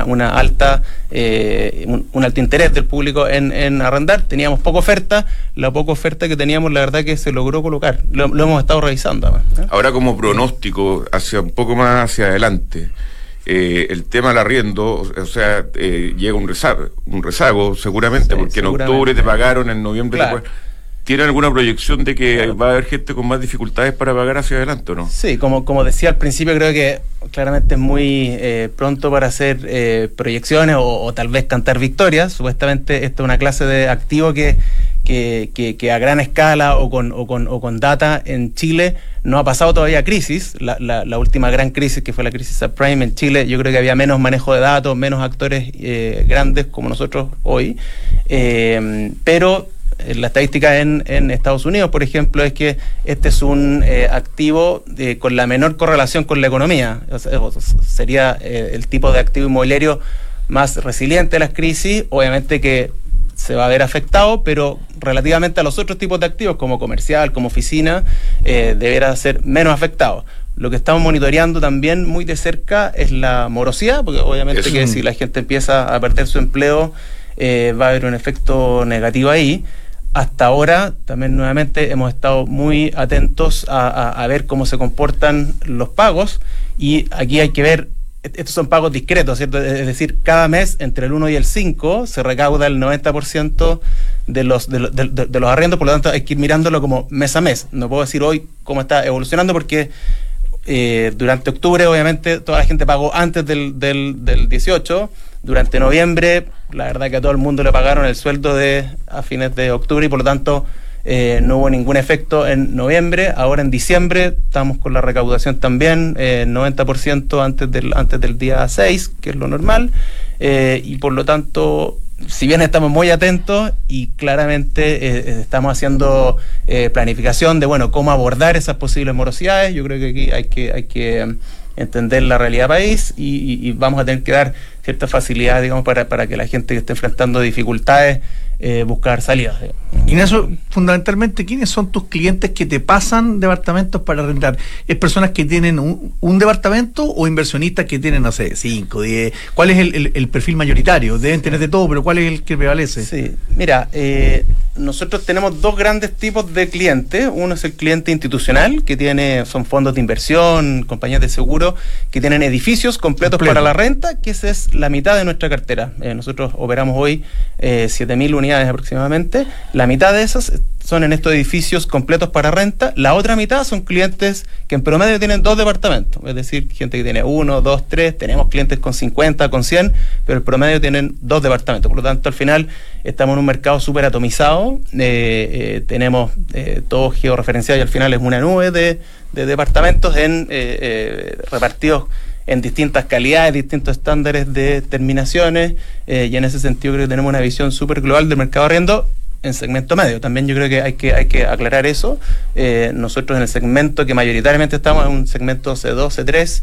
alto interés del público en arrendar. Teníamos poca oferta. La poca oferta que teníamos, la verdad que se logró colocar. Lo hemos estado revisando.
Ahora, como pronóstico, un poco más hacia adelante, el tema del arriendo, o sea, llega un rezago seguramente, sí, porque en octubre te pagaron, en noviembre
claro.
¿Tienen alguna proyección de que va a haber gente con más dificultades para pagar hacia adelante o no?
Sí, como decía al principio, creo que claramente es muy pronto para hacer proyecciones o tal vez cantar victorias. Supuestamente esta es una clase de activo que a gran escala o con data en Chile no ha pasado todavía crisis. La última gran crisis, que fue la crisis subprime en Chile, yo creo que había menos manejo de datos, menos actores grandes como nosotros hoy, pero la estadística en Estados Unidos, por ejemplo, es que este es un activo con la menor correlación con la economía. O sea, sería el tipo de activo inmobiliario más resiliente a las crisis. Obviamente que se va a ver afectado, pero relativamente a los otros tipos de activos, como comercial, como oficina, deberá ser menos afectado. Lo que estamos monitoreando también muy de cerca es la morosidad, porque obviamente que si la gente empieza a perder su empleo, va a haber un efecto negativo ahí. Hasta ahora, también nuevamente, hemos estado muy atentos a ver cómo se comportan los pagos, y aquí hay que ver, estos son pagos discretos, ¿cierto? Es decir, cada mes, entre el 1 y el 5, se recauda el 90% de los arriendos, por lo tanto hay que ir mirándolo como mes a mes. No puedo decir hoy cómo está evolucionando, porque durante octubre, obviamente, toda la gente pagó antes del 18. Durante noviembre, la verdad que a todo el mundo le pagaron el sueldo a fines de octubre, y por lo tanto no hubo ningún efecto en noviembre. Ahora en diciembre estamos con la recaudación también, 90% antes del día 6, que es lo normal, y por lo tanto, si bien estamos muy atentos y claramente estamos haciendo planificación de cómo abordar esas posibles morosidades, yo creo que aquí hay que entender la realidad país, y vamos a tener que dar cierta facilidad, digamos, para que la gente que esté enfrentando dificultades buscar salidas.
Ignacio, fundamentalmente, ¿quiénes son tus clientes que te pasan departamentos para arrendar? ¿Es personas que tienen un departamento o inversionistas que tienen, no sé, 5, 10? ¿Cuál es el perfil mayoritario? Deben tener de todo, pero ¿cuál es el que prevalece?
Sí, mira, nosotros tenemos 2 grandes tipos de clientes. Uno es el cliente institucional, que son fondos de inversión, compañías de seguro, que tienen edificios completos para la renta, que esa es la mitad de nuestra cartera. Nosotros operamos hoy 7.000 unidades aproximadamente. La mitad de esas son en estos edificios completos para renta. La otra mitad son clientes que en promedio tienen 2 departamentos, es decir, gente que tiene 1, 2, 3. Tenemos clientes con 50, con 100, pero el promedio tienen 2 departamentos. Por lo tanto, al final estamos en un mercado súper atomizado. Tenemos todo georreferenciado, y al final es una nube de departamentos repartidos en distintas calidades, distintos estándares de terminaciones, y en ese sentido creo que tenemos una visión súper global del mercado de arriendo en segmento medio. También yo creo que hay que aclarar eso. Nosotros en el segmento que mayoritariamente estamos, en un segmento C2, C3,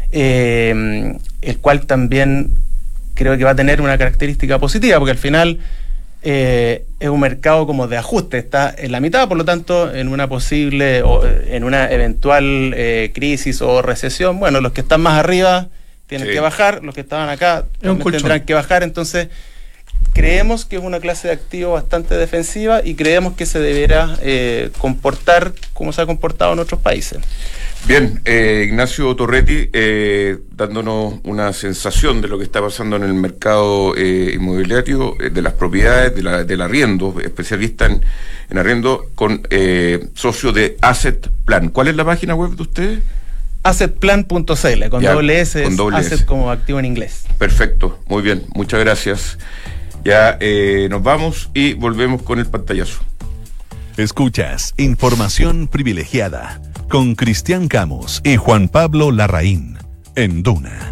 el cual también creo que va a tener una característica positiva, porque al final es un mercado como de ajuste, está en la mitad, por lo tanto, en una posible o en una eventual crisis o recesión, bueno, los que están más arriba tienen que bajar, los que estaban acá tendrán que bajar. Entonces creemos que es una clase de activo bastante defensiva y creemos que se deberá comportar como se ha comportado en otros países.
Bien, Ignacio Torretti, dándonos una sensación de lo que está pasando en el mercado inmobiliario, de las propiedades, del arriendo, especialista en arriendo, con socio de Asset Plan. ¿Cuál es la página web de ustedes?
Assetplan.cl, con doble S,
con doble
Asset
S.
Como activo en inglés.
Perfecto, muy bien, muchas gracias. Ya nos vamos y volvemos con el pantallazo.
Escuchas Información Privilegiada con Cristian Camus y Juan Pablo Larraín en Duna.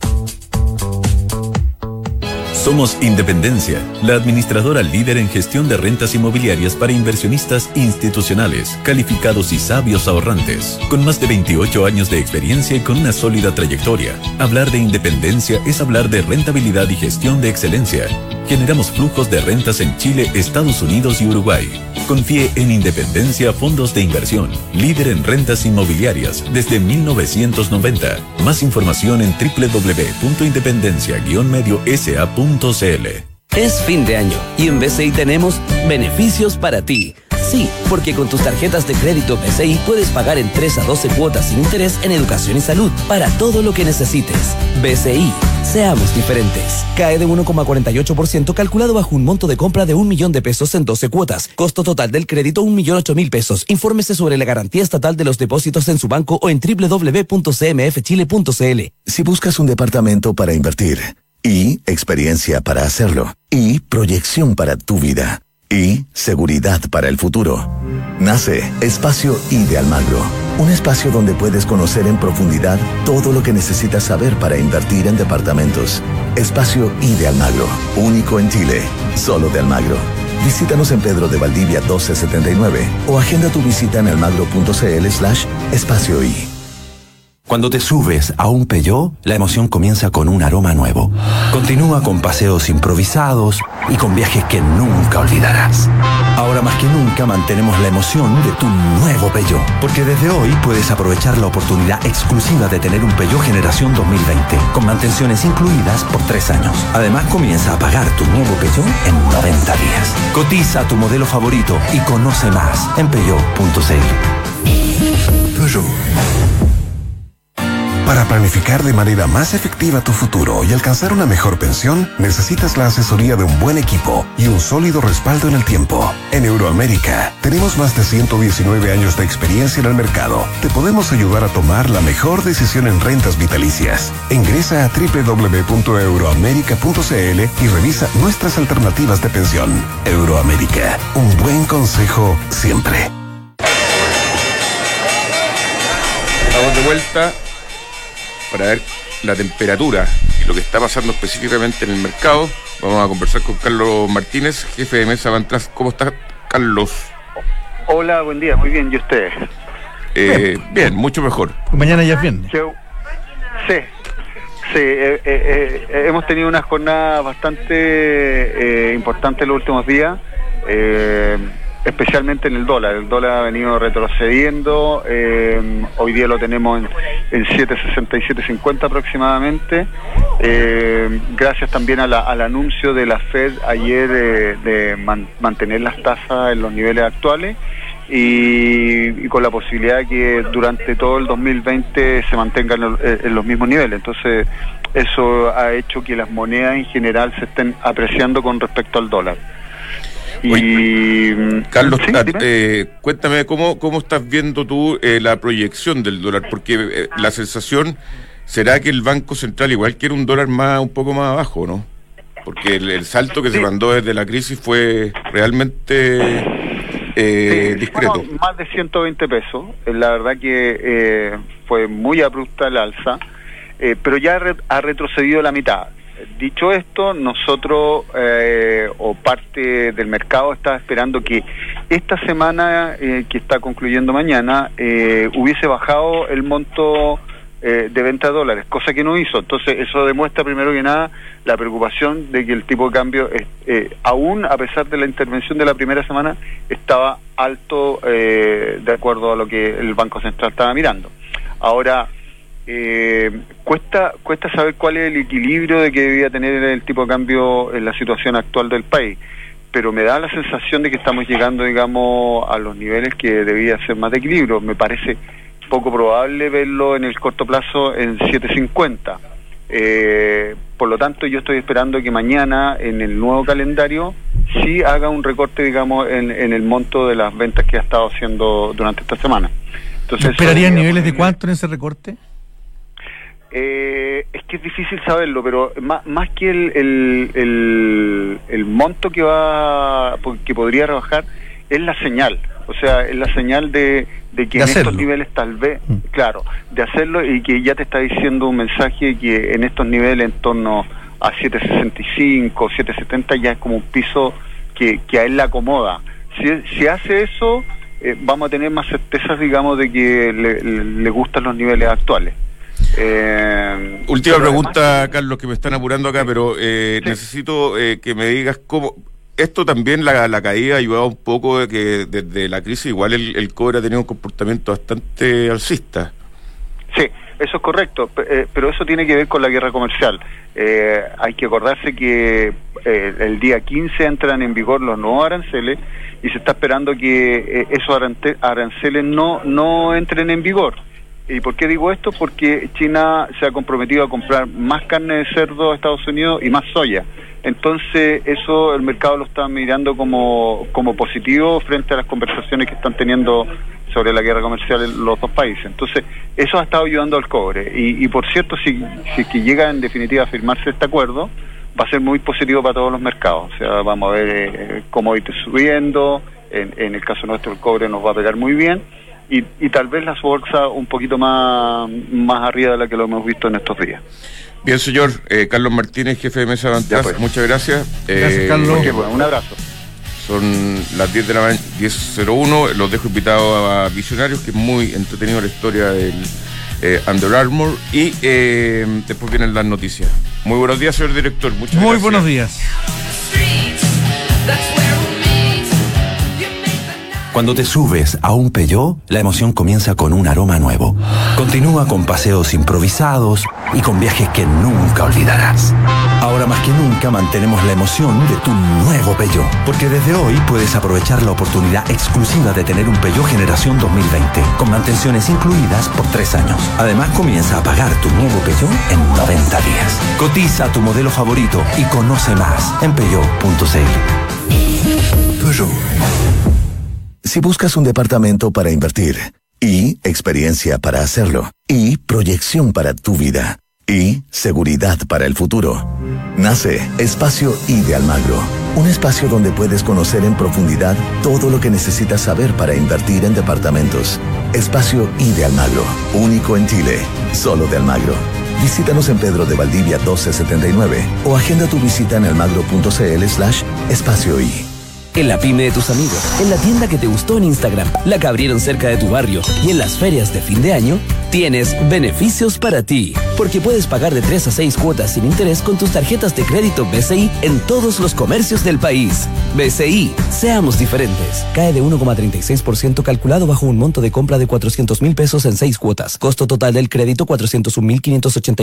Somos Independencia, la administradora líder en gestión de rentas inmobiliarias para inversionistas institucionales, calificados y sabios ahorrantes. Con más de 28 años de experiencia y con una sólida trayectoria, hablar de independencia es hablar de rentabilidad y gestión de excelencia. Generamos flujos de rentas en Chile, Estados Unidos y Uruguay. Confíe en Independencia Fondos de Inversión, líder en rentas inmobiliarias desde 1990. Más información en www.independencia-mediosa.cl.
Es fin de año y en BCI tenemos beneficios para ti. Sí, porque con tus tarjetas de crédito BCI puedes pagar en 3 a 12 cuotas sin interés en educación y salud para todo lo que necesites. BCI, seamos diferentes. Cae de 1,48% calculado bajo un monto de compra de 1 millón de pesos en 12 cuotas. Costo total del crédito 1.008.000 pesos. Infórmese sobre la garantía estatal de los depósitos en su banco o en www.cmfchile.cl.
Si buscas un departamento para invertir, y experiencia para hacerlo, y proyección para tu vida, y seguridad para el futuro, nace Espacio I de Almagro. Un espacio donde puedes conocer en profundidad todo lo que necesitas saber para invertir en departamentos. Espacio I de Almagro, único en Chile, solo de Almagro. Visítanos en Pedro de Valdivia 1279 o agenda tu visita en almagro.cl/espacioI.
Cuando te subes a un Peugeot, la emoción comienza con un aroma nuevo. Continúa con paseos improvisados y con viajes que nunca olvidarás. Ahora más que nunca mantenemos la emoción de tu nuevo Peugeot, porque desde hoy puedes aprovechar la oportunidad exclusiva de tener un Peugeot generación 2020, con mantenciones incluidas por 3 años. Además, comienza a pagar tu nuevo Peugeot en 90 días. Cotiza tu modelo favorito y conoce más en Peugeot.cl.
Peugeot. Para planificar de manera más efectiva tu futuro y alcanzar una mejor pensión, necesitas la asesoría de un buen equipo y un sólido respaldo en el tiempo. En Euroamérica, tenemos más de 119 años de experiencia en el mercado. Te podemos ayudar a tomar la mejor decisión en rentas vitalicias. Ingresa a www.euroamerica.cl y revisa nuestras alternativas de pensión. Euroamérica, un buen consejo siempre.
Estamos de vuelta para ver la temperatura y lo que está pasando específicamente en el mercado. Vamos a conversar con Carlos Martínez, jefe de Mesa Vantras. ¿Cómo está, Carlos?
Hola, buen día, muy bien, ¿y usted?
Bien, mucho mejor.
Mañana ya es viernes.
Sí, hemos tenido una jornada bastante importante en los últimos días, especialmente en el dólar. El dólar ha venido retrocediendo, hoy día lo tenemos en 7.6750 aproximadamente, gracias también al anuncio de la Fed ayer de mantener las tasas en los niveles actuales y con la posibilidad de que durante todo el 2020 se mantengan en los mismos niveles. Entonces eso ha hecho que las monedas en general se estén apreciando con respecto al dólar.
Oye, Carlos,
¿sí?
Cuéntame cómo estás viendo tú la proyección del dólar, porque la sensación será que el Banco Central igual quiere un dólar un poco más abajo, ¿no? Porque el salto que se mandó desde la crisis fue realmente discreto.
Bueno, más de 120 pesos, la verdad que fue muy abrupta el alza. pero ya ha retrocedido la mitad. Dicho esto, nosotros o parte del mercado está esperando que esta semana que está concluyendo mañana hubiese bajado el monto de venta de dólares, cosa que no hizo. Entonces eso demuestra primero que nada la preocupación de que el tipo de cambio, aún a pesar de la intervención de la primera semana, estaba alto de acuerdo a lo que el Banco Central estaba mirando. Ahora, cuesta saber cuál es el equilibrio de que debía tener el tipo de cambio en la situación actual del país, pero me da la sensación de que estamos llegando, digamos, a los niveles que debía ser más de equilibrio. Me parece poco probable verlo en el corto plazo en 7.50. Por lo tanto, yo estoy esperando que mañana, en el nuevo calendario, sí haga un recorte, digamos, en el monto de las ventas que ha estado haciendo durante esta semana. Entonces,
¿esperarían niveles de cuánto en ese recorte?
Es que es difícil saberlo, pero más que el monto que podría rebajar, es la señal. O sea, es la señal de que en estos niveles tal vez, claro, de hacerlo, y que ya te está diciendo un mensaje que en estos niveles en torno a 7.65, 7.70 ya es como un piso que a él le acomoda. Si hace eso, vamos a tener más certezas, digamos, de que le gustan los niveles actuales.
Última pregunta, Carlos, que me están apurando acá, pero sí, necesito que me digas cómo. Esto también, la caída ha ayudado un poco de que desde la crisis igual el cobre ha tenido un comportamiento bastante alcista.
Sí, eso es correcto, pero eso tiene que ver con la guerra comercial. Hay que acordarse que el día 15 entran en vigor los nuevos aranceles y se está esperando que esos aranceles no entren en vigor. ¿Y por qué digo esto? Porque China se ha comprometido a comprar más carne de cerdo a Estados Unidos y más soya. Entonces eso el mercado lo está mirando como positivo frente a las conversaciones que están teniendo sobre la guerra comercial en los dos países. Entonces eso ha estado ayudando al cobre. Y por cierto, si que llega en definitiva a firmarse este acuerdo, va a ser muy positivo para todos los mercados. O sea, vamos a ver commodities subiendo, en el caso nuestro el cobre nos va a pegar muy bien. Y tal vez las bolsas un poquito más arriba de la que lo hemos visto en estos días.
Bien, señor. Carlos Martínez, jefe de mesa de Vantas, pues, muchas gracias.
Gracias, Carlos.
Bueno, un abrazo.
Son las 10 de la mañana, 10:01. Los dejo invitados a Visionarios, que es muy entretenido la historia del Under Armour. Y después vienen las noticias. Muy buenos días, señor director. Muchas gracias.
Muy buenos días.
Cuando te subes a un Peugeot, la emoción comienza con un aroma nuevo. Continúa con paseos improvisados y con viajes que nunca olvidarás. Ahora más que nunca mantenemos la emoción de tu nuevo Peugeot, porque desde hoy puedes aprovechar la oportunidad exclusiva de tener un Peugeot generación 2020, con mantenciones incluidas por 3 años. Además, comienza a pagar tu nuevo Peugeot en 90 días. Cotiza tu modelo favorito y conoce más en peugeot.cl.
Peugeot. Si buscas un departamento para invertir, y experiencia para hacerlo, y proyección para tu vida, y seguridad para el futuro, nace Espacio I de Almagro. Un espacio donde puedes conocer en profundidad todo lo que necesitas saber para invertir en departamentos. Espacio I de Almagro, único en Chile, solo de Almagro. Visítanos en Pedro de Valdivia 1279 o agenda tu visita en almagro.cl/espacioI.
En la pyme de tus amigos, en la tienda que te gustó en Instagram, la que abrieron cerca de tu barrio y en las ferias de fin de año, tienes beneficios para ti. Porque puedes pagar de 3 a 6 cuotas sin interés con tus tarjetas de crédito BCI en todos los comercios del país. BCI, seamos diferentes. Cae de 1,36% calculado bajo un monto de compra de 400.000 pesos en 6 cuotas. Costo total del crédito 401.580.